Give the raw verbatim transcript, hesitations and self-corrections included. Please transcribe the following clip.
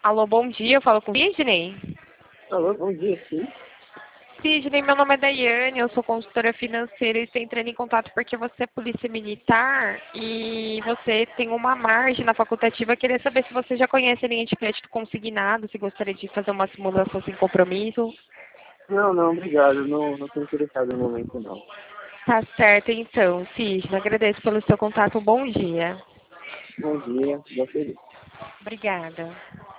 Alô, bom dia, eu falo com Sidney. Alô, bom dia, sim. Sidney, meu nome é Daiane, eu sou consultora financeira e estou entrando em contato porque você é polícia militar e você tem uma margem na facultativa. Eu queria saber se você já conhece a linha de crédito consignado, se gostaria de fazer uma simulação sem compromisso. Não, não, obrigado. Não, não estou interessado no momento, não. Tá certo, então, Sidney, agradeço pelo seu contato, um bom dia. Bom dia, boa feliz. Obrigada.